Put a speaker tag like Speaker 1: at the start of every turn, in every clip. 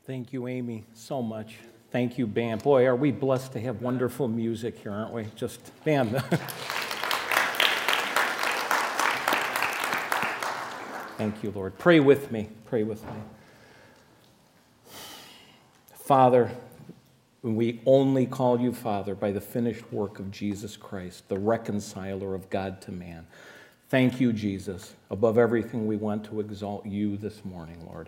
Speaker 1: Thank you, Amy, so much. Thank you, band. Boy, are we blessed to have wonderful music here, aren't we? Just, man. Thank you, Lord. Pray with me. Pray with me. Father, we only call you Father by the finished work of Jesus Christ, the reconciler of God to man. Thank you, Jesus. Above everything, we want to exalt you this morning, Lord.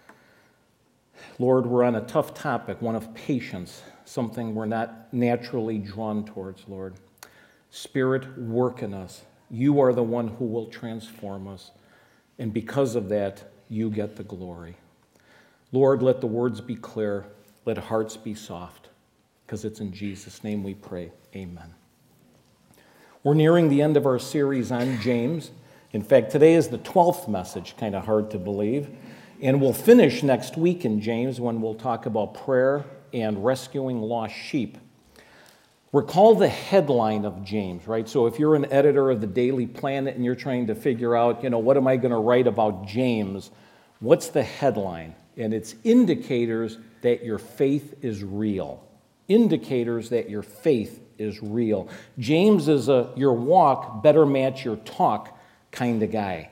Speaker 1: Lord, we're on a tough topic, one of patience, something we're not naturally drawn towards, Lord. Spirit, work in us. You are the one who will transform us, and because of that, you get the glory. Lord, let the words be clear, let hearts be soft, because it's in Jesus' name we pray. Amen. We're nearing the end of our series on James. In fact, today is the 12th message, kind of hard to believe. And we'll finish next week in James when we'll talk about prayer and rescuing lost sheep. Recall the headline of James, right? So if you're an editor of the Daily Planet and you're trying to figure out, what am I going to write about James? What's the headline? And it's indicators that your faith is real. Indicators that your faith is real. James is your walk better match your talk kind of guy.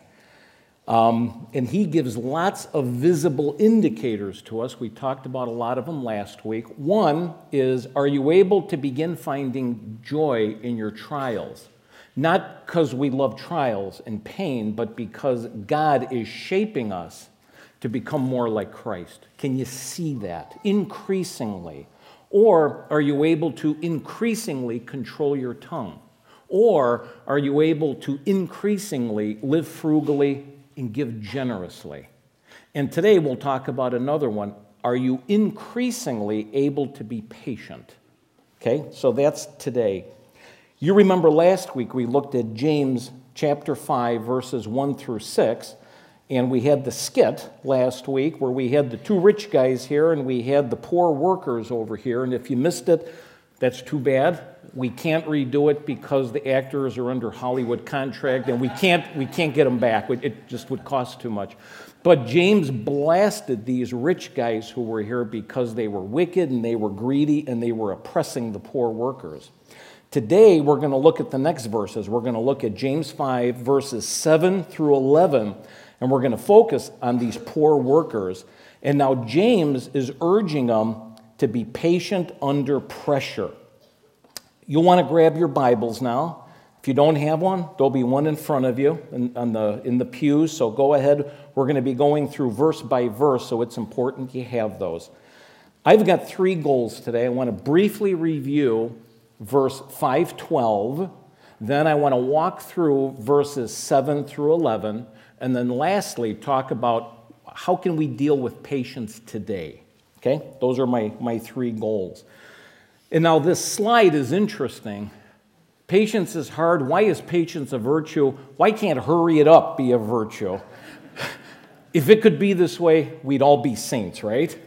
Speaker 1: And he gives lots of visible indicators to us. We talked about a lot of them last week. One is, are you able to begin finding joy in your trials? Not because we love trials and pain, but because God is shaping us to become more like Christ. Can you see that increasingly? Or are you able to increasingly control your tongue? Or are you able to increasingly live frugally and give generously? And today we'll talk about another one. Are you increasingly able to be patient? Okay, so that's today. You remember last week we looked at James chapter 5, verses 1 through 6, and we had the skit last week where we had the two rich guys here and we had the poor workers over here. And if you missed it, that's too bad. We can't redo it because the actors are under Hollywood contract, and we can't get them back. It just would cost too much. But James blasted these rich guys who were here because they were wicked and they were greedy and they were oppressing the poor workers. Today, we're going to look at the next verses. We're going to look at James 5, verses 7 through 11, and we're going to focus on these poor workers. And now James is urging them to be patient under pressure. You'll want to grab your Bibles now. If you don't have one, there'll be one in front of you in the pews, so go ahead. We're going to be going through verse by verse, so it's important you have those. I've got 3 goals today. I want to briefly review verse 5:12, then I want to walk through verses 7 through 11, and then lastly talk about how can we deal with patience today. Okay, those are my 3 goals. And now this slide is interesting. Patience is hard. Why is patience a virtue? Why can't hurry it up be a virtue? If it could be this way, we'd all be saints, right?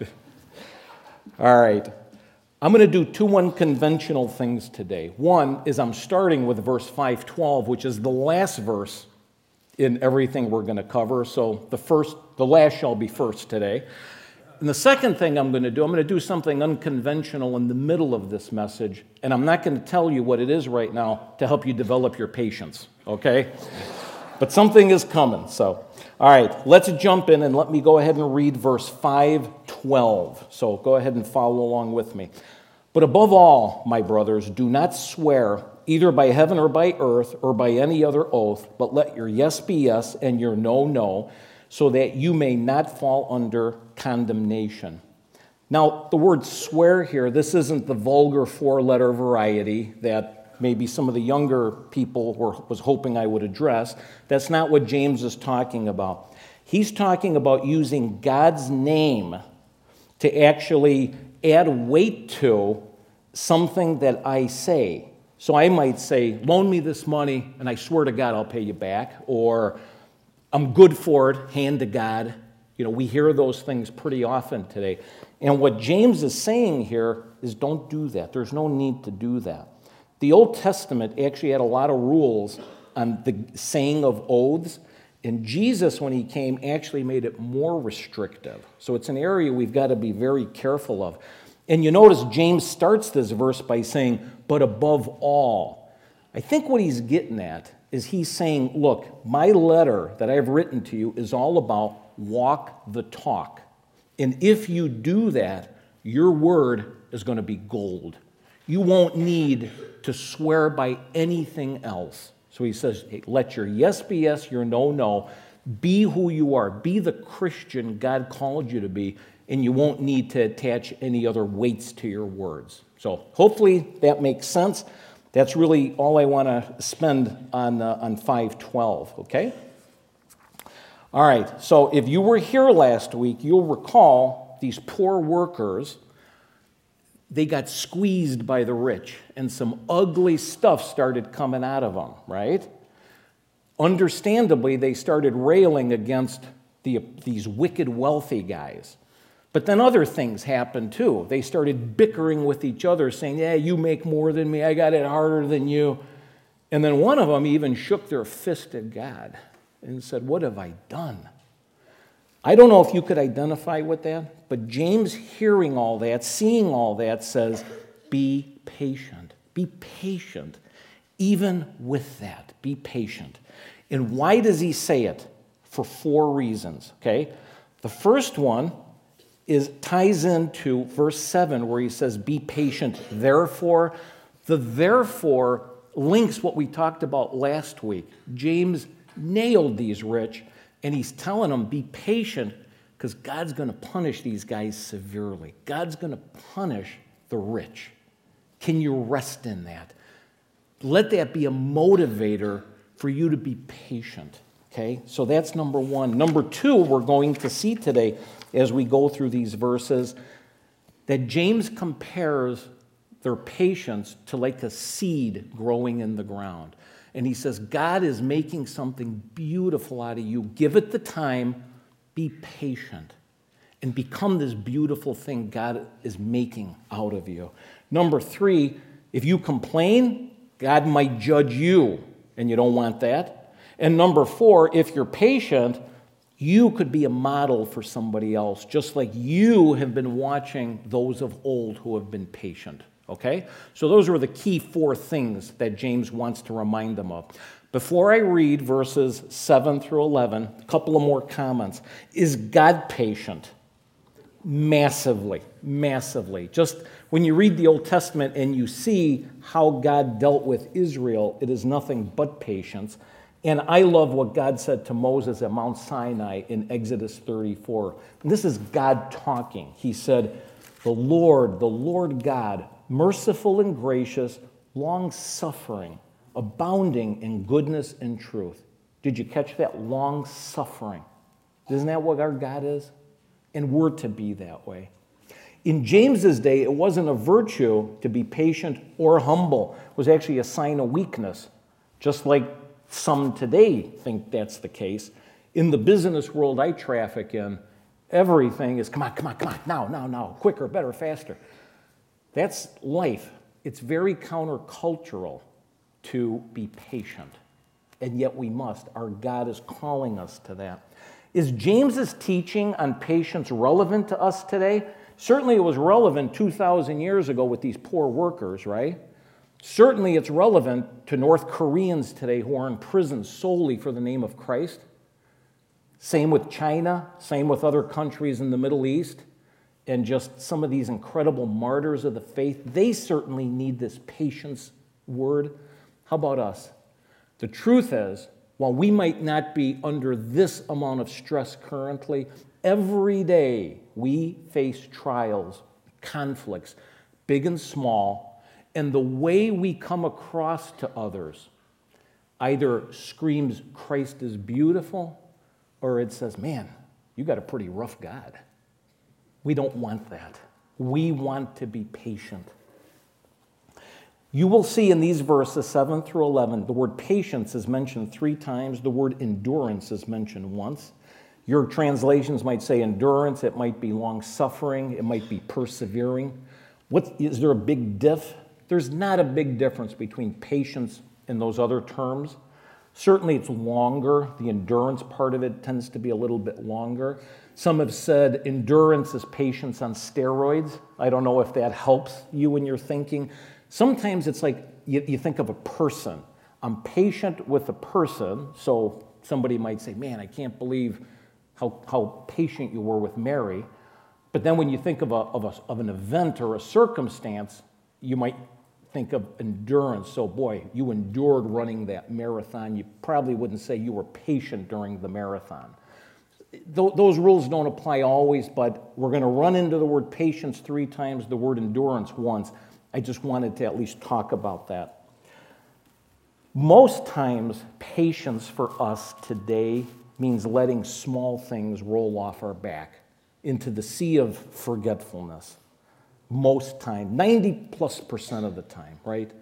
Speaker 1: All right. I'm going to do 2 unconventional things today. One is I'm starting with verse 5:12, which is the last verse in everything we're going to cover. So the last shall be first today. And the second thing I'm going to do something unconventional in the middle of this message, and I'm not going to tell you what it is right now to help you develop your patience, okay? But something is coming, so. All right, let's jump in and let me go ahead and read verse 5:12. So go ahead and follow along with me. But above all, my brothers, do not swear either by heaven or by earth or by any other oath, but let your yes be yes and your no, no, so that you may not fall under condemnation. Now, the word swear here, this isn't the vulgar 4-letter variety that maybe some of the younger people was hoping I would address. That's not what James is talking about. He's talking about using God's name to actually add weight to something that I say. So I might say, loan me this money, and I swear to God I'll pay you back, or I'm good for it, hand to God. We hear those things pretty often today. And what James is saying here is don't do that. There's no need to do that. The Old Testament actually had a lot of rules on the saying of oaths, And Jesus, when he came, actually made it more restrictive. So it's an area we've got to be very careful of. And you notice James starts this verse by saying, but above all. I think what he's getting at is he's saying, look, my letter that I've written to you is all about walk the talk. And if you do that, your word is going to be gold. You won't need to swear by anything else. So he says, hey, let your yes be yes, your no, no. Be who you are. Be the Christian God called you to be, and you won't need to attach any other weights to your words. So hopefully that makes sense. That's really all I want to spend on 5:12, okay? All right, so if you were here last week, you'll recall these poor workers, they got squeezed by the rich, and some ugly stuff started coming out of them, right? Understandably, they started railing against these wicked wealthy guys. But then other things happened too. They started bickering with each other, saying, yeah, you make more than me, I got it harder than you. And then one of them even shook their fist at God and said, what have I done? I don't know if you could identify with that, but James, hearing all that, seeing all that, says, be patient. Be patient. Even with that, be patient. And why does he say it? For 4 reasons, okay? The first one ties into verse 7 where he says, be patient, therefore. The therefore links what we talked about last week. James nailed these rich, and he's telling them, be patient, because God's going to punish these guys severely. God's going to punish the rich. Can you rest in that? Let that be a motivator for you to be patient, okay? So that's number 1. Number 2, we're going to see today as we go through these verses that James compares their patience to like a seed growing in the ground. And he says, God is making something beautiful out of you. Give it the time. Be patient. And become this beautiful thing God is making out of you. Number 3, if you complain, God might judge you. And you don't want that. And number 4, if you're patient, you could be a model for somebody else, just like you have been watching those of old who have been patient. Okay? So those are the key 4 things that James wants to remind them of. Before I read verses 7 through 11, a couple of more comments. Is God patient? Massively, massively. Just when you read the Old Testament and you see how God dealt with Israel, it is nothing but patience. And I love what God said to Moses at Mount Sinai in Exodus 34. And this is God talking. He said, the Lord God, merciful and gracious, long-suffering, abounding in goodness and truth. Did you catch that? Long-suffering. Isn't that what our God is? And we're to be that way. In James's day, it wasn't a virtue to be patient or humble. It was actually a sign of weakness, just like some today think that's the case. In the business world I traffic in, everything is, come on, now, quicker, better, faster. That's life. It's very countercultural to be patient, and yet we must. Our God is calling us to that. Is James's teaching on patience relevant to us today? Certainly it was relevant 2,000 years ago with these poor workers, right? Certainly it's relevant to North Koreans today who are in prison solely for the name of Christ. Same with China, same with other countries in the Middle East, and just some of these incredible martyrs of the faith. They certainly need this patience word. How about us? The truth is, while we might not be under this amount of stress currently, every day we face trials, conflicts, big and small, and the way we come across to others either screams Christ is beautiful, or it says, man, you got a pretty rough God. We don't want that. We want to be patient. You will see in these verses 7 through 11, the word patience is mentioned 3 times. The word endurance is mentioned once. Your translations might say endurance. It might be long-suffering. It might be persevering. Is there a big diff? There's not a big difference between patience and those other terms. Certainly it's longer. The endurance part of it tends to be a little bit longer. Some have said endurance is patience on steroids. I don't know if that helps you in your thinking. Sometimes it's like you think of a person. I'm patient with a person, so somebody might say, man, I can't believe how patient you were with Mary. But then when you think of an event or a circumstance, you might think of endurance. So boy, you endured running that marathon. You probably wouldn't say you were patient during the marathon. Those rules don't apply always, but we're going to run into the word patience 3 times, the word endurance once. I just wanted to at least talk about that. Most times, patience for us today means letting small things roll off our back into the sea of forgetfulness. Most time, 90+% of the time, right?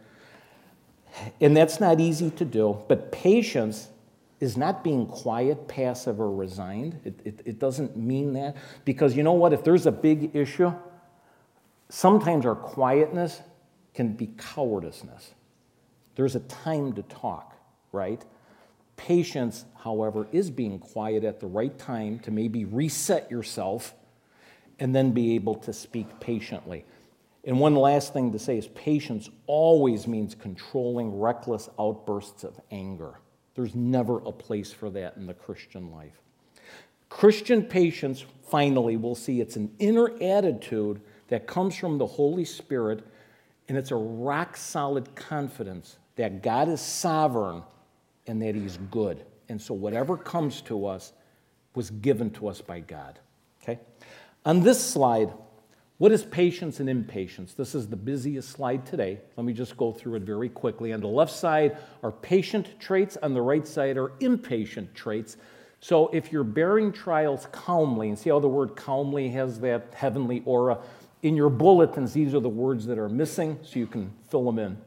Speaker 1: And that's not easy to do, but patience is not being quiet, passive, or resigned. It doesn't mean that, because you know what? If there's a big issue, sometimes our quietness can be cowardiceness. There's a time to talk, right? Patience, however, is being quiet at the right time to maybe reset yourself and then be able to speak patiently. And one last thing to say is patience always means controlling reckless outbursts of anger. There's never a place for that in the Christian life. Christian patience, finally, we'll see it's an inner attitude that comes from the Holy Spirit, and it's a rock-solid confidence that God is sovereign and that He's good. And so whatever comes to us was given to us by God. Okay? On this slide, what is patience and impatience? This is the busiest slide today. Let me just go through it very quickly. On the left side are patient traits. On the right side are impatient traits. So if you're bearing trials calmly, and see how the word calmly has that heavenly aura, in your bulletins, these are the words that are missing, so you can fill them in.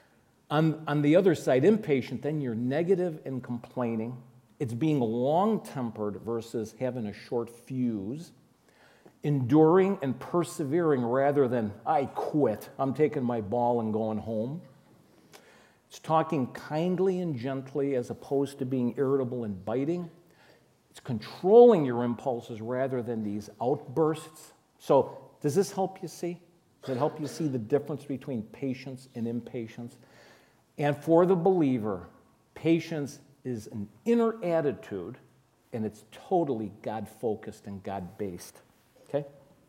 Speaker 1: On the other side, impatient, then you're negative and complaining. It's being long-tempered versus having a short fuse. Enduring and persevering rather than, I quit, I'm taking my ball and going home. It's talking kindly and gently as opposed to being irritable and biting. It's controlling your impulses rather than these outbursts. So does this help you see? Does it help you see the difference between patience and impatience? And for the believer, patience is an inner attitude, and it's totally God-focused and God-based. Okay?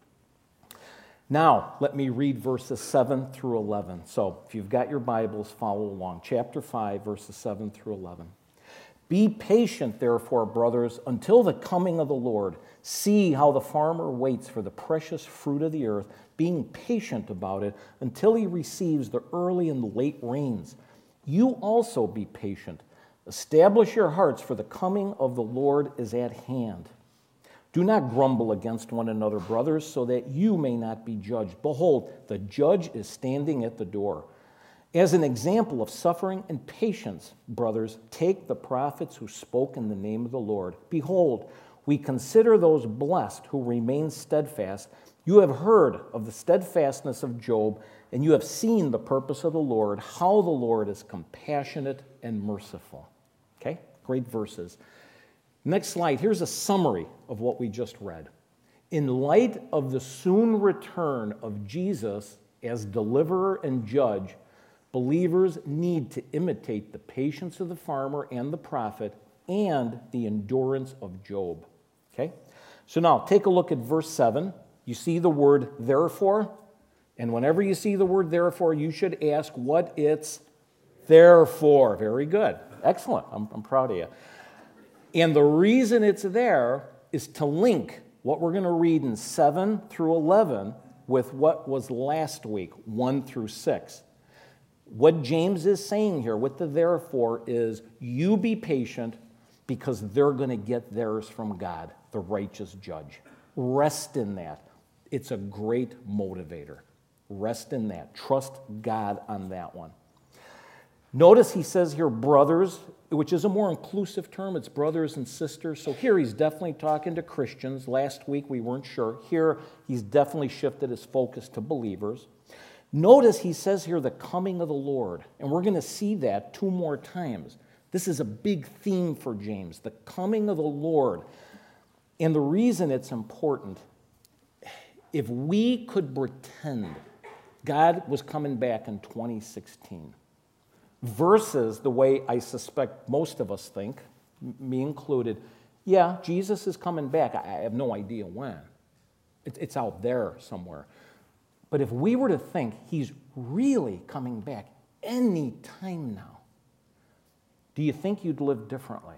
Speaker 1: Now, let me read verses 7 through 11. So, if you've got your Bibles, follow along. Chapter 5, verses 7 through 11. Be patient, therefore, brothers, until the coming of the Lord. See how the farmer waits for the precious fruit of the earth, being patient about it until he receives the early and the late rains. You also be patient. Establish your hearts, for the coming of the Lord is at hand. Do not grumble against one another, brothers, so that you may not be judged. Behold, the judge is standing at the door. As an example of suffering and patience, brothers, take the prophets who spoke in the name of the Lord. Behold, we consider those blessed who remain steadfast. You have heard of the steadfastness of Job, and you have seen the purpose of the Lord, how the Lord is compassionate and merciful. Okay, great verses. Next slide, here's a summary of what we just read. In light of the soon return of Jesus as deliverer and judge, believers need to imitate the patience of the farmer and the prophet and the endurance of Job. Okay? So now, take a look at verse 7. You see the word therefore, and whenever you see the word therefore, you should ask what it's there for. Very good. Excellent. I'm proud of you. And the reason it's there is to link what we're going to read in 7 through 11 with what was last week, 1 through 6. What James is saying here with the therefore is you be patient because they're going to get theirs from God, the righteous judge. Rest in that. It's a great motivator. Rest in that. Trust God on that one. Notice he says here brothers, which is a more inclusive term. It's brothers and sisters. So here he's definitely talking to Christians. Last week we weren't sure. Here he's definitely shifted his focus to believers. Notice he says here the coming of the Lord. And we're going to see that 2 more times. This is a big theme for James, the coming of the Lord. And the reason it's important, if we could pretend God was coming back in 2016 versus the way I suspect most of us think, me included, yeah, Jesus is coming back. I have no idea when. It's out there somewhere. But if we were to think he's really coming back any time now, do you think you'd live differently?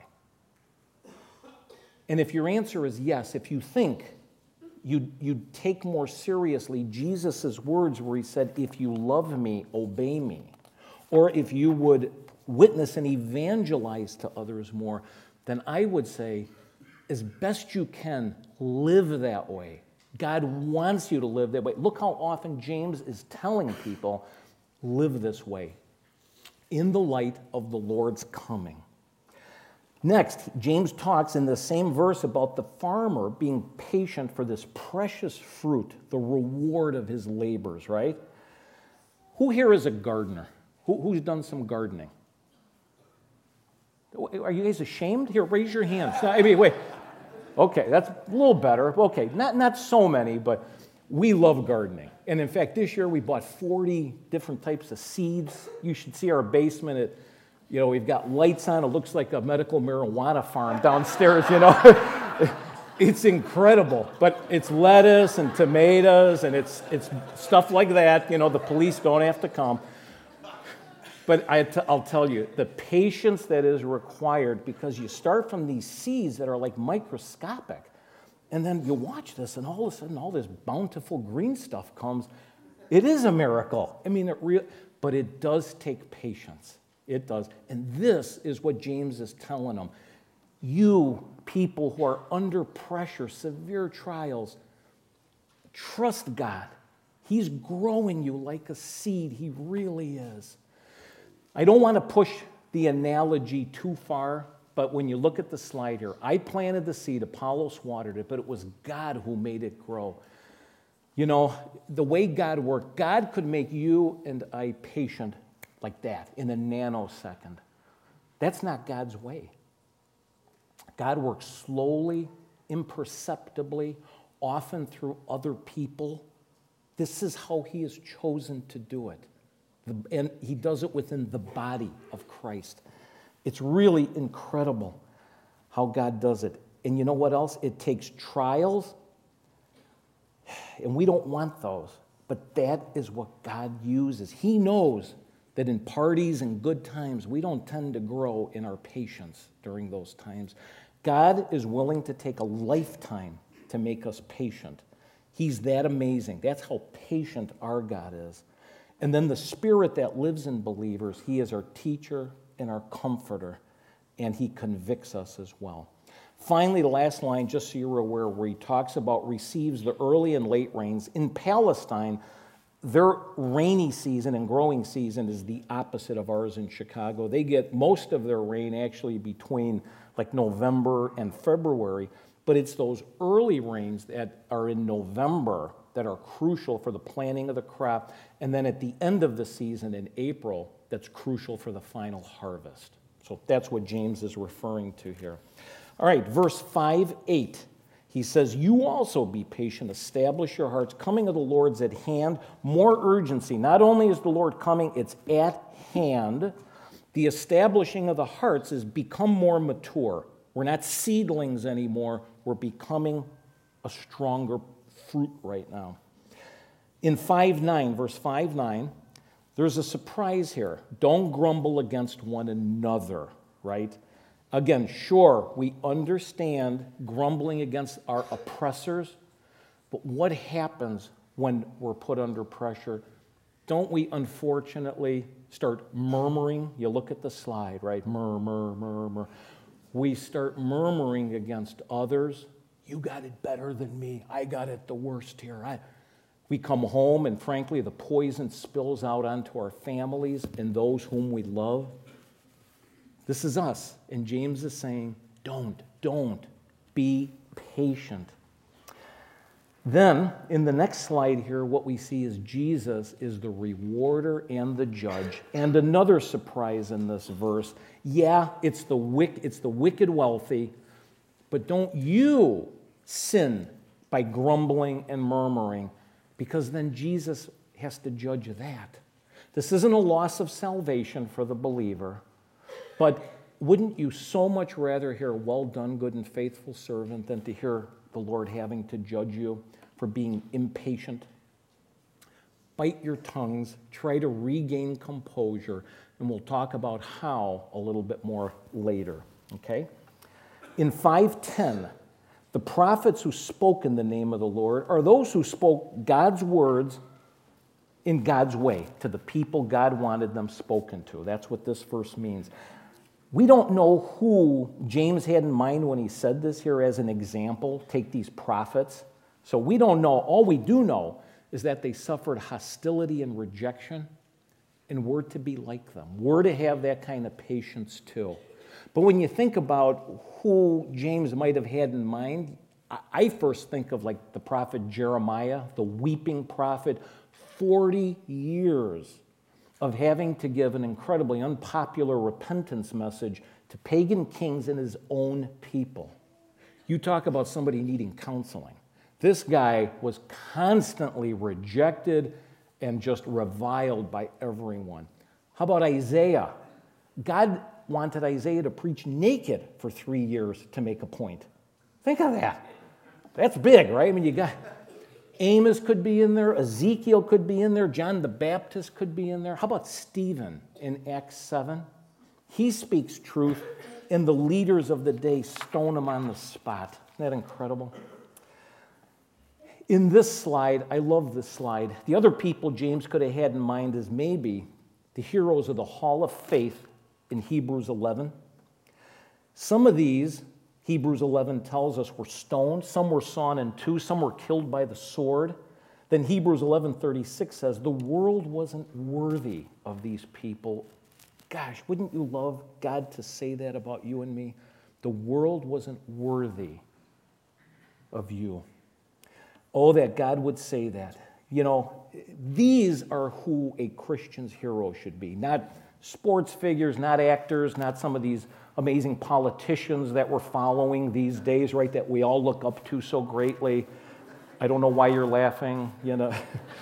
Speaker 1: And if your answer is yes, if you think you'd take more seriously Jesus' words where he said, if you love me, obey me, or if you would witness and evangelize to others more, then I would say, as best you can, live that way. God wants you to live that way. Look how often James is telling people, live this way, in the light of the Lord's coming. Next, James talks in the same verse about the farmer being patient for this precious fruit, the reward of his labors, right? Who here is a gardener? Who's done some gardening? Are you guys ashamed? Here, raise your hands. I mean, wait. Okay, that's a little better. Okay, not so many, but we love gardening. And in fact, this year we bought 40 different types of seeds. You should see our basement. We've got lights on. It looks like a medical marijuana farm downstairs, It's incredible. But it's lettuce and tomatoes, and it's stuff like that. The police don't have to come. But I'll tell you, the patience that is required, because you start from these seeds that are like microscopic, and then you watch this, and all of a sudden, all this bountiful green stuff comes. It is a miracle. I mean, but it does take patience. It does. And this is what James is telling them. You people who are under pressure, severe trials, trust God. He's growing you like a seed. He really is. I don't want to push the analogy too far, but when you look at the slide here, I planted the seed, Apollos watered it, but it was God who made it grow. The way God worked, God could make you and I patient like that in a nanosecond. That's not God's way. God works slowly, imperceptibly, often through other people. This is how he has chosen to do it. And he does it within the body of Christ. It's really incredible how God does it. And you know what else? It takes trials, and we don't want those. But that is what God uses. He knows that in parties and good times, we don't tend to grow in our patience during those times. God is willing to take a lifetime to make us patient. He's that amazing. That's how patient our God is. And then the Spirit that lives in believers, he is our teacher and our comforter, and he convicts us as well. Finally, the last line, just so you're aware, where he talks about receives the early and late rains. In Palestine, their rainy season and growing season is the opposite of ours in Chicago. They get most of their rain actually between like November and February, but it's those early rains that are in November that are crucial for the planting of the crop, and then at the end of the season in April, that's crucial for the final harvest. So that's what James is referring to here. All right, verse 5-8, he says, you also be patient, establish your hearts, coming of the Lord's at hand, more urgency. Not only is the Lord coming, it's at hand. The establishing of the hearts is become more mature. We're not seedlings anymore, we're becoming a stronger fruit right now. In 5:9, verse 5:9, there's a surprise here. Don't grumble against one another, right? Again, sure, we understand grumbling against our oppressors, but what happens when we're put under pressure? Don't we unfortunately start murmuring? You look at the slide, right? Murmur. We start murmuring against others. You got it better than me. I got it the worst here. We come home, and frankly, the poison spills out onto our families and those whom we love. This is us. And James is saying, don't. Be patient. Then, in the next slide here, what we see is Jesus is the rewarder and the judge. And another surprise in this verse, yeah, it's the wicked wealthy, but don't you sin by grumbling and murmuring, because then Jesus has to judge that. This isn't a loss of salvation for the believer, but wouldn't you so much rather hear, "Well done, good and faithful servant," than to hear the Lord having to judge you for being impatient? Bite your tongues, try to regain composure, and we'll talk about how a little bit more later, okay? In 5:10, the prophets who spoke in the name of the Lord are those who spoke God's words in God's way to the people God wanted them spoken to. That's what this verse means. We don't know who James had in mind when he said this here as an example. Take these prophets. So we don't know. All we do know is that they suffered hostility and rejection, and we're to be like them. We're to have that kind of patience too. But when you think about who James might have had in mind, I first think of like the prophet Jeremiah, the weeping prophet, 40 years of having to give an incredibly unpopular repentance message to pagan kings and his own people. You talk about somebody needing counseling. This guy was constantly rejected and just reviled by everyone. How about Isaiah? God wanted Isaiah to preach naked for 3 years to make a point. Think of that. That's big, right? I mean, you got Amos could be in there, Ezekiel could be in there, John the Baptist could be in there. How about Stephen in Acts 7? He speaks truth, and the leaders of the day stone him on the spot. Isn't that incredible? In this slide, I love this slide. The other people James could have had in mind is maybe the heroes of the Hall of Faith in Hebrews 11. Some of these, Hebrews 11 tells us, were stoned. Some were sawn in two. Some were killed by the sword. Then Hebrews 11:36 says, the world wasn't worthy of these people. Gosh, wouldn't you love God to say that about you and me? The world wasn't worthy of you. Oh, that God would say that. You know, these are who a Christian's hero should be. Not sports figures, not actors, not some of these amazing politicians that we're following these days, right, that we all look up to so greatly. I don't know why you're laughing, you know.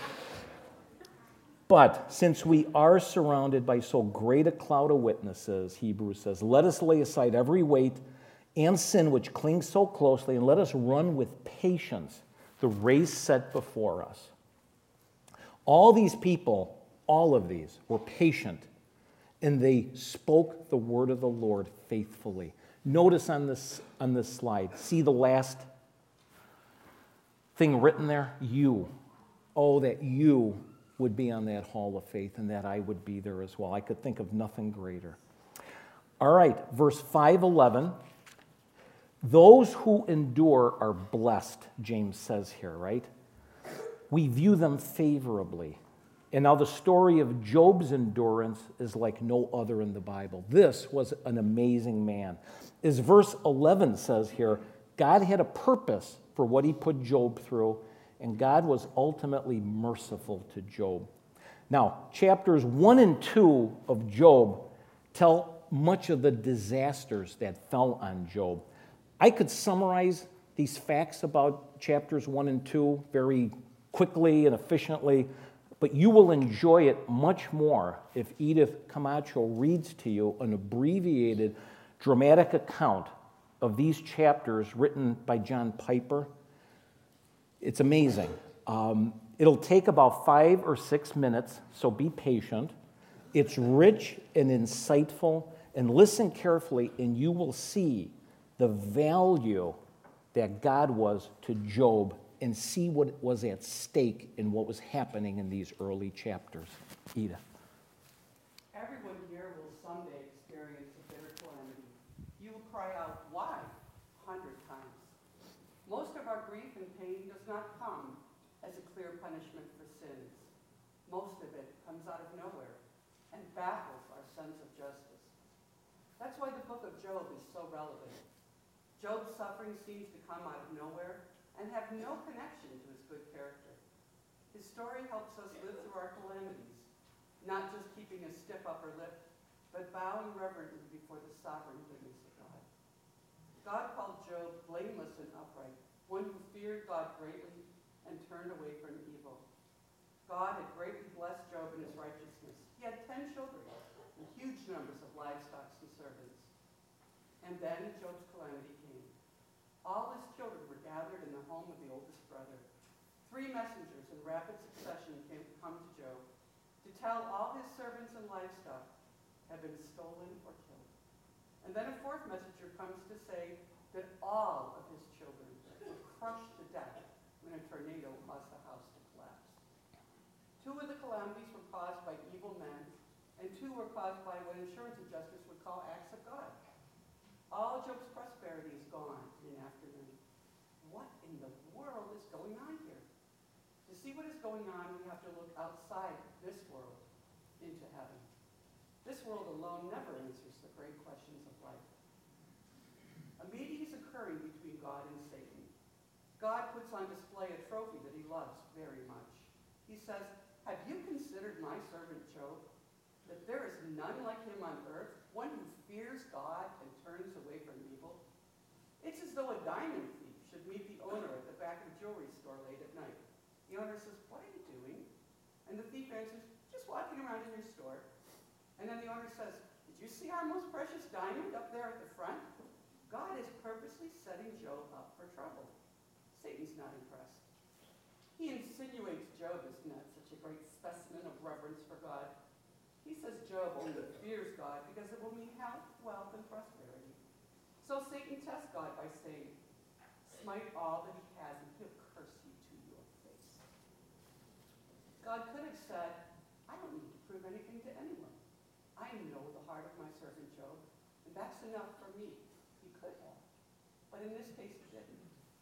Speaker 1: But since we are surrounded by so great a cloud of witnesses, Hebrews says, let us lay aside every weight and sin which clings so closely, and let us run with patience the race set before us. All these people, all of these, were patient, and they spoke the word of the Lord faithfully. Notice on this slide, see the last thing written there? You. Oh, that you would be on that hall of faith, and that I would be there as well. I could think of nothing greater. All right, verse 5:11. Those who endure are blessed, James says here, right? We view them favorably. And now the story of Job's endurance is like no other in the Bible. This was an amazing man. As verse 11 says here, God had a purpose for what he put Job through, and God was ultimately merciful to Job. Now, chapters 1 and 2 of Job tell much of the disasters that fell on Job. I could summarize these facts about chapters 1 and 2 very quickly and efficiently, but you will enjoy it much more if Edith Camacho reads to you an abbreviated, dramatic account of these chapters written by John Piper. It's amazing. It'll take about 5 or 6 minutes, so be patient. It's rich and insightful, and listen carefully, and you will see the value that God was to Job, and see what was at stake in what was happening in these early chapters. Edith.
Speaker 2: Everyone here will someday experience a bitter calamity. You will cry out, why? 100 times. Most of our grief and pain does not come as a clear punishment for sins. Most of it comes out of nowhere and baffles our sense of justice. That's why the book of Job is so relevant. Job's suffering seems to come out of nowhere, and have no connection to his good character. His story helps us live through our calamities, not just keeping a stiff upper lip, but bowing reverently before the sovereign goodness of God. God called Job blameless and upright, one who feared God greatly and turned away from evil. God had greatly blessed Job in his righteousness. He had 10 children and huge numbers of livestock and servants. And then Job's calamity came. All his children were gathered in the home of the oldest brother. 3 messengers in rapid succession come to Job to tell all his servants and livestock have been stolen or killed. And then a 4th messenger comes to say that all of his children were crushed to death when a tornado caused the house to collapse. 2 of the calamities were caused by evil men, and 2 were caused by what insurance adjusters would call acts of God. All Job's prosperity is gone in an afternoon. What in the world is going on here? To see what is going on, we have to look outside this world into heaven. This world alone never answers the great questions of life. A meeting is occurring between God and Satan. God puts on display a trophy that he loves very much. He says, "Have you considered my servant Job, that there is none like him on earth, one who fears God and turns away from evil?" It's as though a diamond thief should meet the owner at the back of a jewelry store late at night. The owner says, "What are you doing?" And the thief answers, "Just walking around in your store." And then the owner says, "Did you see our most precious diamond up there at the front?" God is purposely setting Job up for trouble. Satan's not impressed. He insinuates Job is not such a great specimen of reverence for God. He says Job only fears God because it will mean health, wealth, and prosperity. So Satan tests God by saying, "Smite all that he has and he'll curse you to your face." God could have said, "I don't need to prove anything to anyone. I know the heart of my servant Job, and that's enough for me." He could have. But in this case, he didn't.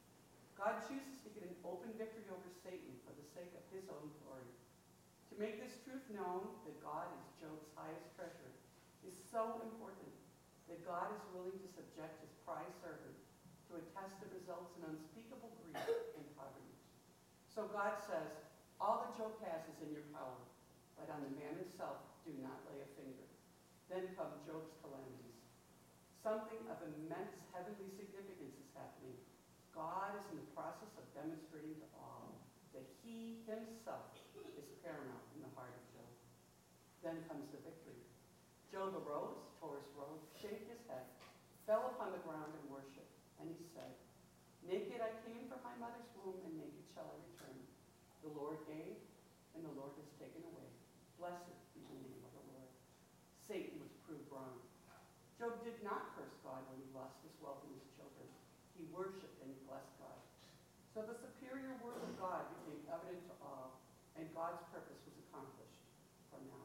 Speaker 2: God chooses to get an open victory over Satan for the sake of his own glory. To make this truth known, that God is Job's highest treasure, is so important that God is willing to subject his prized servant to a test that results in unspeakable grief and poverty. So God says, "All that Job has is in your power, but on the man himself do not lay a finger." Then come Job's calamities. Something of immense heavenly significance is happening. God is in the process of demonstrating to all that he himself is paramount in the heart of Job. Then comes the victory. Job arose, tore his robe, shaved his head, fell upon the ground and worshiped. And he said, "Naked I came from my mother's womb, and naked shall I return. The Lord gave, and the Lord has taken away. Blessed be the name of the Lord." Satan was proved wrong. Job did not curse God when he lost his wealth and his children. He worshipped and he blessed God. So the superior word of God became evident to all, and God's purpose was accomplished for now.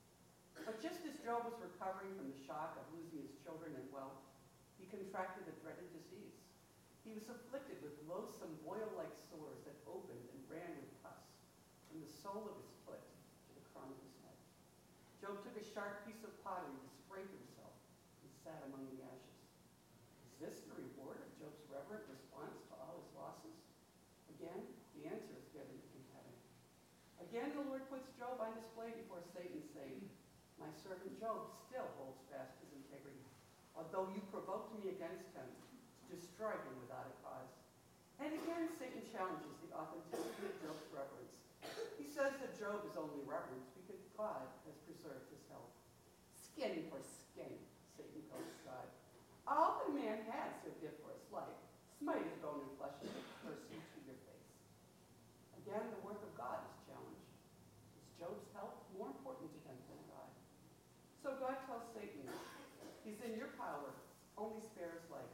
Speaker 2: But just as Job was recovering from the shock of losing his children and wealth, he contracted a dreaded disease. He was afflicted with loathsome boil-like sores that opened and ran with pus from the sole of his foot to the crown of his head. Job took a sharp piece of pottery to scrape himself and sat among the ashes. Is this the reward of Job's reverent response to all his losses? Again, the answer is given in heaven. Again, the Lord puts Job on display before Satan, saying, "My servant Job still holds fast his integrity, although you provoked me against him to destroy him without a cause." And again, Satan challenges the authenticity of Job's reverence. He says that Job is only reverenced because God has preserved his health. "Skin for skin," Satan tells God. "All the man has he'll give for his life. Smite his bone and flesh and curse you to your face." Again, the work of God is challenged. Is Job's health more important to him than God? So God tells Satan, "He's in your power, only spare his life."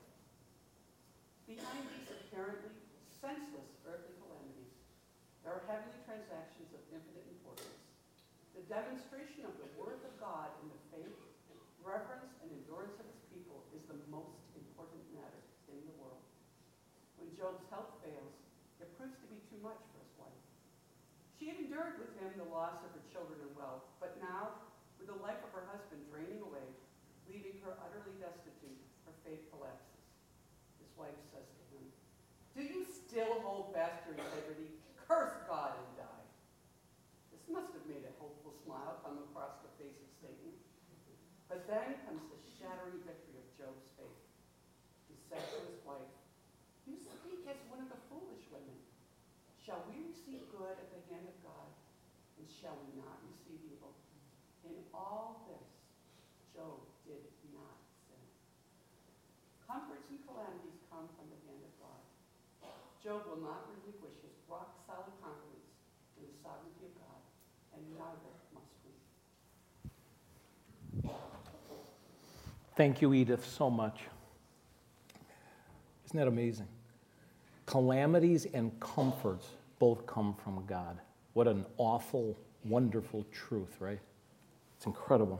Speaker 2: Behind these apparently senseless earthly calamities, there are heavenly transactions of infinite importance. The demonstration of the worth of God in the faith, reverence, and endurance of his people is the most important matter in the world. When Job's health fails, it proves to be too much for his wife. She had endured with him the loss of her children and wealth, but now, with the life of her husband draining away, leaving her utterly destitute, her faith collapses. His wife says to him, "Do you still hold hold fast your integrity, curse God and die. This must have made a hopeful smile come across the face of Satan. But then comes the shattering victory of Job's faith. He said to his wife, "You speak as one of the foolish women. Shall we receive good at the hand of God, and shall we not receive evil?" In all this, Job did not sin. Comforts and calamities come from the hand of God. Job will not relinquish his rock-solid confidence in the sovereignty of God, and neither must we.
Speaker 1: Thank you, Edith, so much. Isn't that amazing? Calamities and comforts both come from God. What an awful, wonderful truth, right? It's incredible.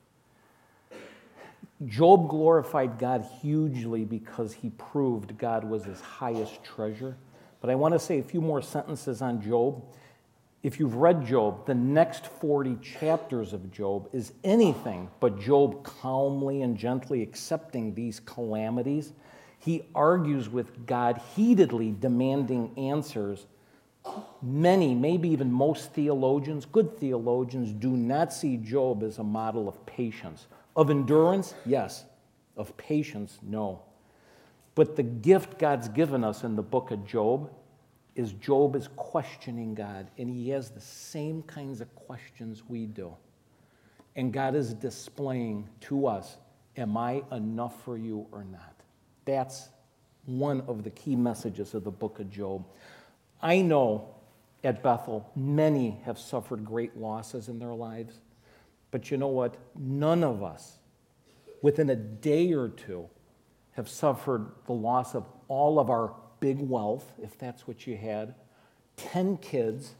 Speaker 1: Job glorified God hugely because he proved God was his highest treasure. But I want to say a few more sentences on Job. If you've read Job, the next 40 chapters of Job is anything but Job calmly and gently accepting these calamities. He argues with God heatedly, demanding answers. Many, maybe even most theologians, good theologians, do not see Job as a model of patience. Of endurance, yes. Of patience, no. But the gift God's given us in the book of Job is questioning God, and he has the same kinds of questions we do. And God is displaying to us, am I enough for you or not? That's one of the key messages of the book of Job. I know at Bethel, many have suffered great losses in their lives. But you know what? None of us, within a day or two, have suffered the loss of all of our big wealth, if that's what you had, 10 kids,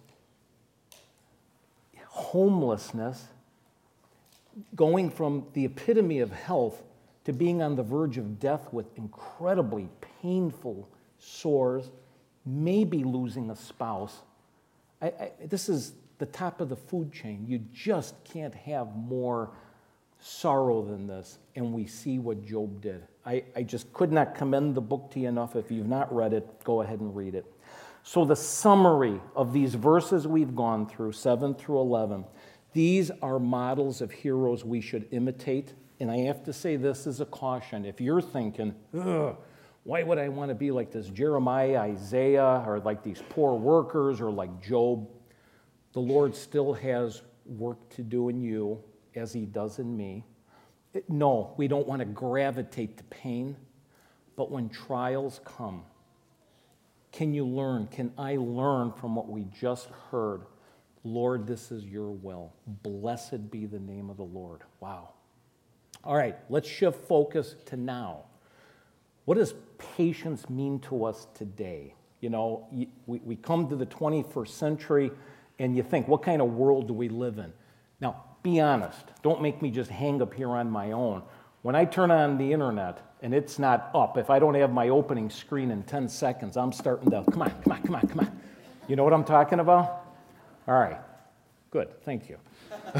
Speaker 1: homelessness, going from the epitome of health to being on the verge of death with incredibly painful sores, maybe losing a spouse. This is the top of the food chain. You just can't have more sorrow than this, and we see what Job did. I just could not commend the book to you enough. If you've not read it, go ahead and read it. So the summary of these verses we've gone through, 7 through 11, these are models of heroes we should imitate. And I have to say this as a caution. If you're thinking, why would I want to be like this Jeremiah, Isaiah, or like these poor workers, or like Job? The Lord still has work to do in you as he does in me. No, we don't want to gravitate to pain, but when trials come, can you learn? Can I learn from what we just heard? Lord, this is your will. Blessed be the name of the Lord. Wow. All right, let's shift focus to now. What does patience mean to us today? You know, we come to the 21st century, and you think, what kind of world do we live in? Now, be honest. Don't make me just hang up here on my own. When I turn on the internet and it's not up, if I don't have my opening screen in 10 seconds, I'm starting to, come on. You know what I'm talking about? All right. Good. Thank you.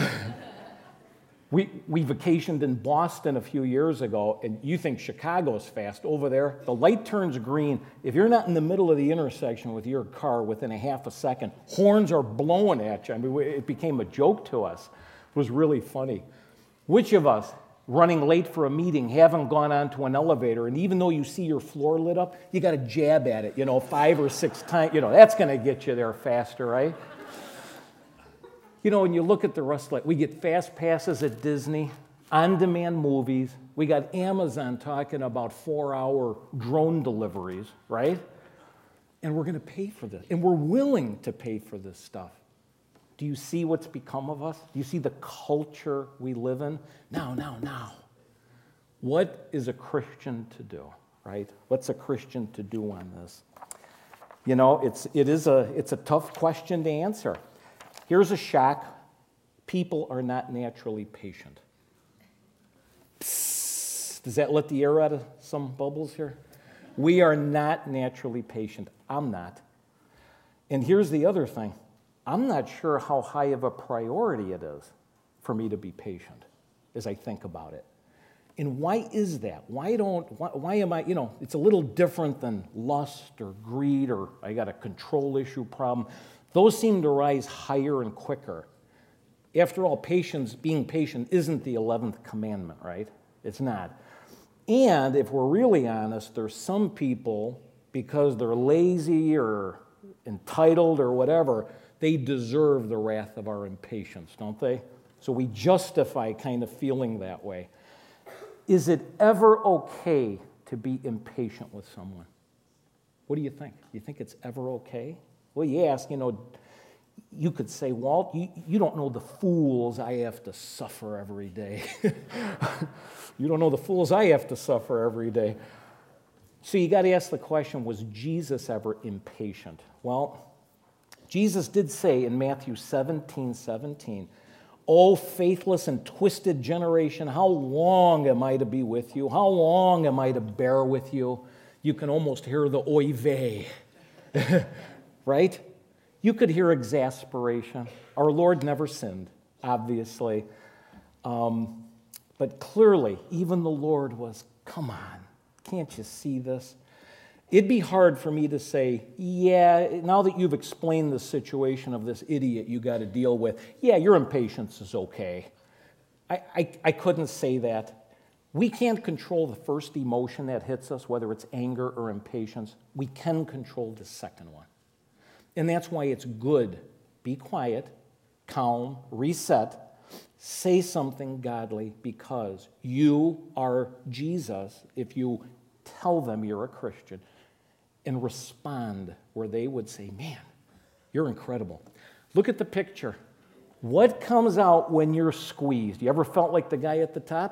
Speaker 1: We vacationed in Boston a few years ago, and you think Chicago's fast. Over there, the light turns green. If you're not in the middle of the intersection with your car within a half a second, horns are blowing at you. I mean, it became a joke to us. It was really funny. Which of us, running late for a meeting, haven't gone onto an elevator, and even though you see your floor lit up, you got to jab at it, 5 or 6 times. That's going to get you there faster, right? And you look at the rest of it. We get fast passes at Disney, on-demand movies. We got Amazon talking about 4-hour drone deliveries, right? And we're going to pay for this. And we're willing to pay for this stuff. Do you see what's become of us? Do you see the culture we live in? Now. What is a Christian to do, right? What's a Christian to do on this? It's a tough question to answer. Here's a shock. People are not naturally patient. Psst. Does that let the air out of some bubbles here? We are not naturally patient. I'm not. And here's the other thing. I'm not sure how high of a priority it is for me to be patient as I think about it. And why is that? Why am I, it's a little different than lust or greed or I got a control issue problem. Those seem to rise higher and quicker. After all, being patient isn't the 11th commandment, right? It's not. And if we're really honest, there's some people, because they're lazy or entitled or whatever, they deserve the wrath of our impatience, don't they? So we justify kind of feeling that way. Is it ever okay to be impatient with someone? What do you think? You think it's ever okay? Well, you ask, you could say, Walt, you don't know the fools I have to suffer every day. You don't know the fools I have to suffer every day. So you got to ask the question, was Jesus ever impatient? Well, Jesus did say in Matthew 17:17, "O faithless and twisted generation, how long am I to be with you? How long am I to bear with you?" You can almost hear the oy vey, right? You could hear exasperation. Our Lord never sinned, obviously. But clearly, even the Lord was, come on, can't you see this? It'd be hard for me to say, yeah, now that you've explained the situation of this idiot you got to deal with, yeah, your impatience is okay. I couldn't say that. We can't control the first emotion that hits us, whether it's anger or impatience. We can control the second one. And that's why it's good. Be quiet, calm, reset, say something godly, because you are Jesus if you tell them you're a Christian, and respond where they would say, man, you're incredible. Look at the picture. What comes out when you're squeezed? You ever felt like the guy at the top?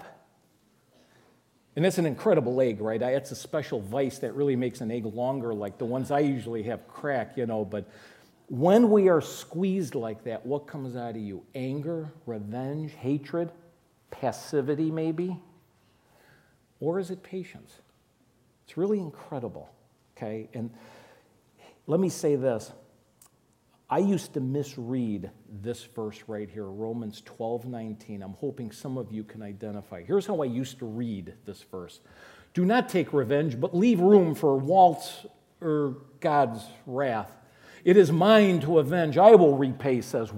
Speaker 1: And that's an incredible egg, right? It's a special vice that really makes an egg longer, like the ones I usually have crack, but when we are squeezed like that, what comes out of you? Anger, revenge, hatred, passivity maybe? Or is it patience? It's really incredible, okay? And let me say this. I used to misread this verse right here, Romans 12:19. I'm hoping some of you can identify. Here's how I used to read this verse. Do not take revenge, but leave room for Walt's or God's wrath. It is mine to avenge. I will repay, says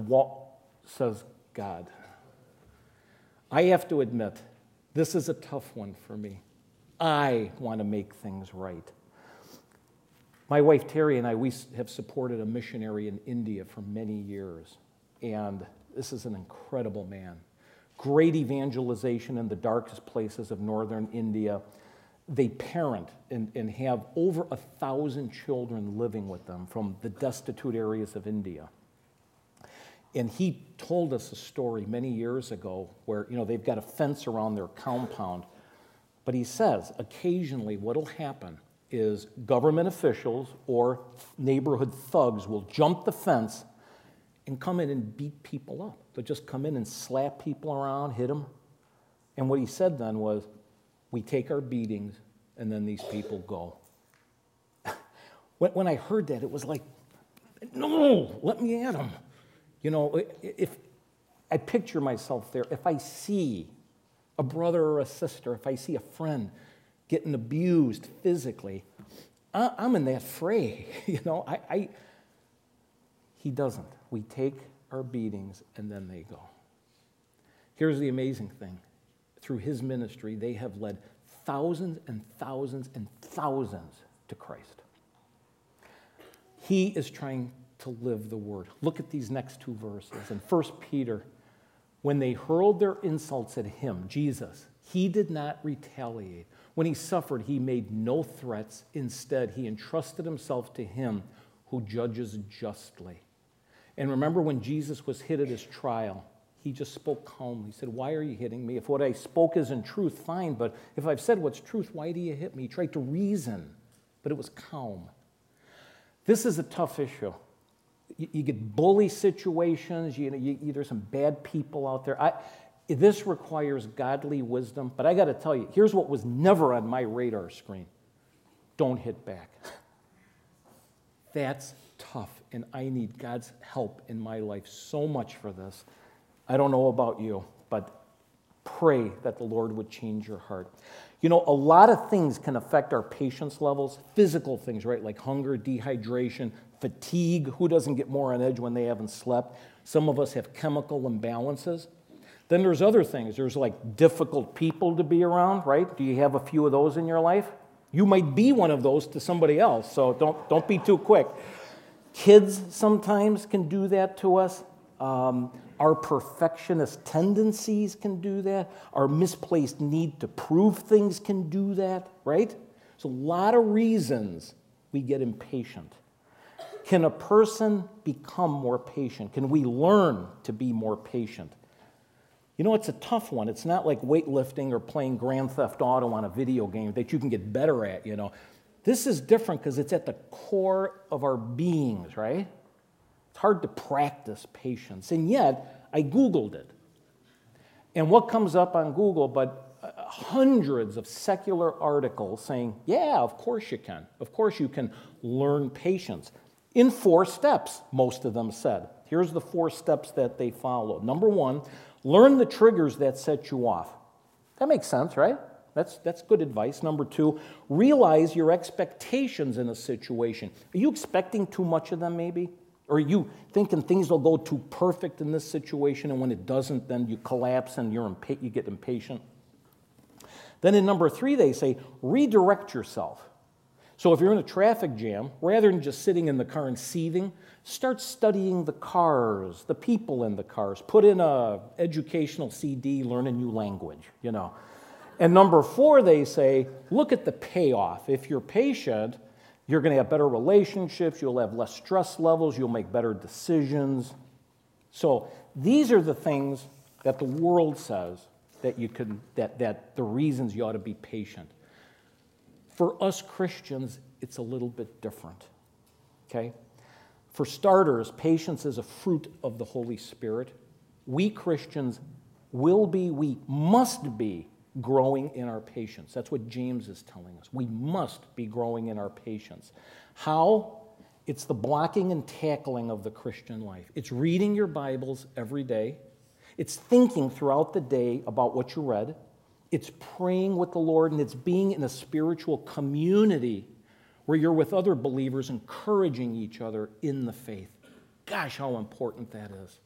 Speaker 1: God. I have to admit, this is a tough one for me. I want to make things right. My wife Terry and I, we have supported a missionary in India for many years, and this is an incredible man. Great evangelization in the darkest places of northern India. They parent and have over 1,000 children living with them from the destitute areas of India. And he told us a story many years ago where, they've got a fence around their compound, but he says occasionally what'll happen is government officials or neighborhood thugs will jump the fence and come in and beat people up. They'll just come in and slap people around, hit them. And what he said then was, we take our beatings and then these people go. When I heard that, it was like, no, let me at them. If I picture myself there, if I see a brother or a sister, if I see a friend getting abused physically, I'm in that fray. He doesn't. We take our beatings and then they go. Here's the amazing thing. Through his ministry, they have led thousands and thousands and thousands to Christ. He is trying to live the word. Look at these next two verses. In 1 Peter, when they hurled their insults at him, Jesus, he did not retaliate. When he suffered, he made no threats. Instead, he entrusted himself to him who judges justly. And remember when Jesus was hit at his trial, he just spoke calmly. He said, why are you hitting me? If what I spoke isn't truth, fine, but if I've said what's truth, why do you hit me? He tried to reason, but it was calm. This is a tough issue. You get bully situations, there's some bad people out there. This requires godly wisdom, but I got to tell you, here's what was never on my radar screen. Don't hit back. That's tough, and I need God's help in my life so much for this. I don't know about you, but Pray that the Lord would change your heart. You know, a lot of things can affect our patience levels, physical things, right? Like hunger, dehydration, fatigue. Who doesn't get more on edge when they haven't slept? Some of us have chemical imbalances. Then there's other things. There's like difficult people to be around, right? Do you have a few of those in your life? You might be one of those to somebody else, so don't be too quick. Kids sometimes can do that to us. Our perfectionist tendencies can do that. Our misplaced need to prove things can do that, right? There's a lot of reasons we get impatient. Can a person become more patient? Can we learn to be more patient? You know, it's a tough one. It's not like weightlifting or playing Grand Theft Auto on a video game that you can get better at, you know. This is different because it's at the core of our beings, right? It's hard to practice patience. And yet, I Googled it. And what comes up on Google but hundreds of secular articles saying, yeah, of course you can. Of course you can learn patience. In 4 steps, most of them said. Here's the 4 steps that they followed. Number 1, learn the triggers that set you off. That makes sense, right? That's good advice. Number 2, realize your expectations in a situation. Are you expecting too much of them maybe? Or are you thinking things will go too perfect in this situation, and when it doesn't, then you collapse and you get impatient? Then in number 3, they say, redirect yourself. So if you're in a traffic jam, rather than just sitting in the car and seething, start studying the cars, the people in the cars. Put in a educational CD, learn a new language, you know. And number 4, they say, look at the payoff. If you're patient, you're going to have better relationships, you'll have less stress levels, you'll make better decisions. So these are the things that the world says that you can, that the reasons you ought to be patient. For us Christians, it's a little bit different, okay? For starters, patience is a fruit of the Holy Spirit. We Christians we must be growing in our patience. That's what James is telling us. We must be growing in our patience. How? It's the blocking and tackling of the Christian life. It's reading your Bibles every day. It's thinking throughout the day about what you read. It's praying with the Lord, and it's being in a spiritual community where you're with other believers, encouraging each other in the faith. Gosh, how important that is.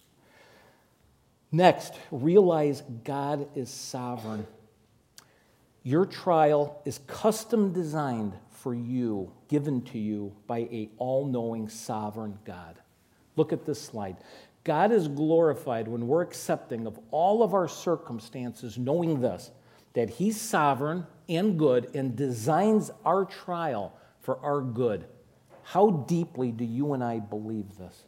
Speaker 1: Next, realize God is sovereign. Your trial is custom designed for you, given to you by an all-knowing sovereign God. Look at this slide. God is glorified when we're accepting of all of our circumstances, knowing this, that He's sovereign and good and designs our trial for our good. How deeply do you and I believe this?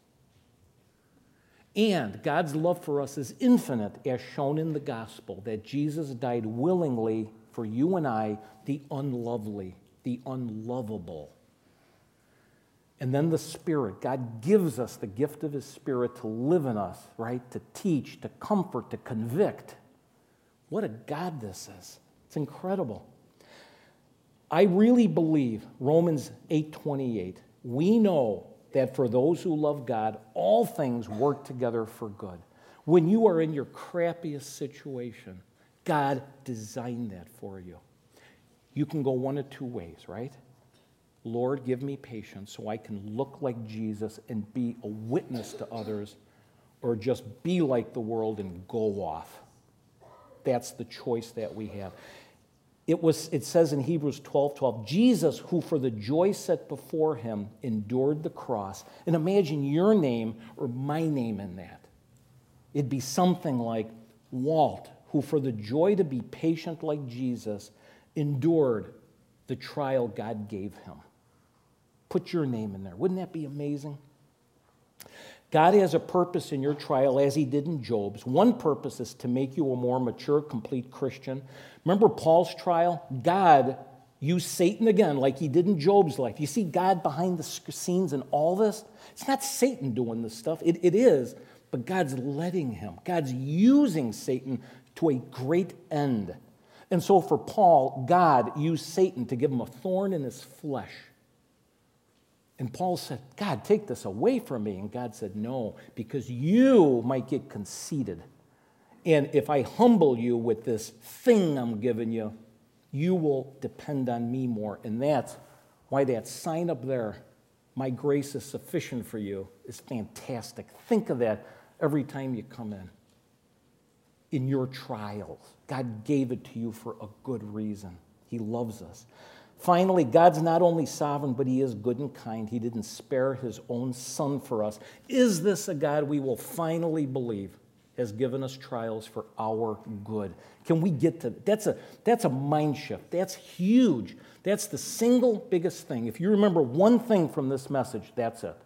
Speaker 1: And God's love for us is infinite, as shown in the gospel, that Jesus died willingly for you and I, the unlovely, the unlovable. And then the Spirit. God gives us the gift of His Spirit to live in us, right? To teach, to comfort, to convict. What a God this is. It's incredible. I really believe Romans 8:28. We know that for those who love God, all things work together for good. When you are in your crappiest situation, God designed that for you. You can go one of 2 ways, right? Lord, give me patience so I can look like Jesus and be a witness to others, or just be like the world and go off. That's the choice that we have. It says in Hebrews 12:12, Jesus, who for the joy set before Him endured the cross. And imagine your name or my name in that. It'd be something like Walt, who for the joy to be patient like Jesus endured the trial God gave him. Put your name in there. Wouldn't that be amazing? God has a purpose in your trial, as He did in Job's. One purpose is to make you a more mature, complete Christian. Remember Paul's trial? God used Satan again, like He did in Job's life. You see God behind the scenes in all this? It's not Satan doing this stuff. It is, but God's letting him. God's using Satan to a great end. And so for Paul, God used Satan to give him a thorn in his flesh. And Paul said, God, take this away from me. And God said, no, because you might get conceited. And if I humble you with this thing I'm giving you, you will depend on me more. And that's why that sign up there, my grace is sufficient for you, is fantastic. Think of that every time you come in your trials. God gave it to you for a good reason. He loves us. Finally, God's not only sovereign, but he is good and kind. He didn't spare his own son for us. Is this a God we will finally believe has given us trials for our good? Can we get to that? That's a mind shift. That's huge. That's the single biggest thing. If you remember one thing from this message, that's it.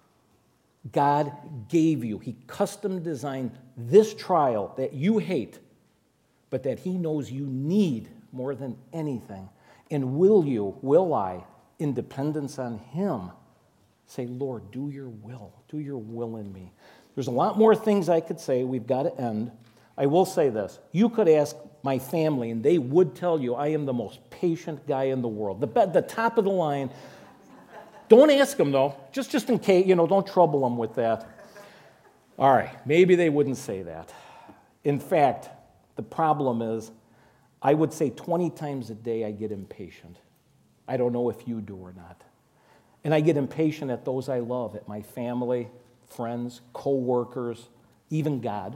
Speaker 1: God gave you, he custom designed this trial that you hate, but that he knows you need more than anything. And will I, in dependence on him, say, Lord, do your will in me. There's a lot more things I could say. We've got to end. I will say this. You could ask my family, and they would tell you I am the most patient guy in the world. The top of the line. Don't ask them, though, just in case, don't trouble them with that. All right, maybe they wouldn't say that. In fact, the problem is, I would say 20 times a day I get impatient. I don't know if you do or not. And I get impatient at those I love, at my family, friends, co-workers, even God.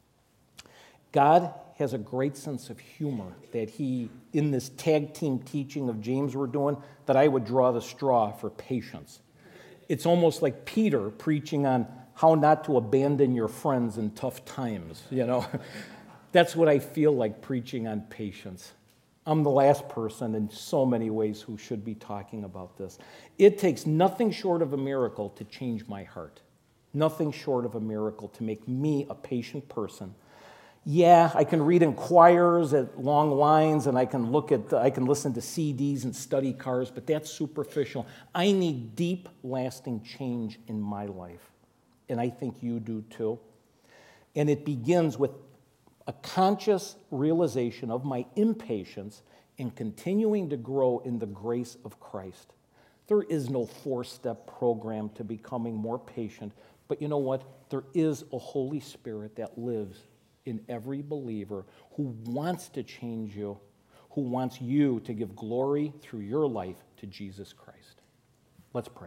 Speaker 1: God has a great sense of humor that he, in this tag team teaching of James we're doing, that I would draw the straw for patience. It's almost like Peter preaching on how not to abandon your friends in tough times, That's what I feel like preaching on patience. I'm the last person in so many ways who should be talking about this. It takes nothing short of a miracle to change my heart. Nothing short of a miracle to make me a patient person. Yeah, I can read in choirs at long lines, and I can listen to CDs and study cars, but that's superficial. I need deep, lasting change in my life, and I think you do too. And it begins with a conscious realization of my impatience and continuing to grow in the grace of Christ. There is no 4-step program to becoming more patient, but you know what? There is a Holy Spirit that lives in every believer who wants to change you, who wants you to give glory through your life to Jesus Christ. Let's pray.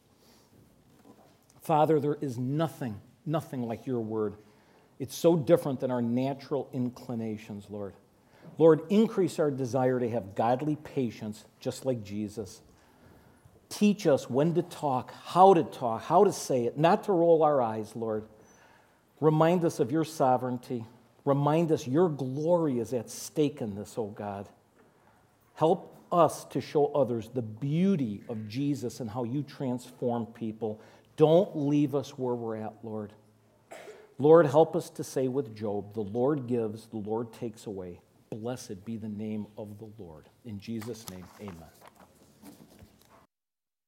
Speaker 1: Father, there is nothing like your word. It's so different than our natural inclinations, Lord. Lord, increase our desire to have godly patience, just like Jesus. Teach us when to talk, how to say it, not to roll our eyes, Lord. Remind us of your sovereignty. Remind us your glory is at stake in this, oh God. Help us to show others the beauty of Jesus and how you transform people. Don't leave us where we're at, Lord. Lord, help us to say with Job, the Lord gives, the Lord takes away. Blessed be the name of the Lord. In Jesus' name, amen.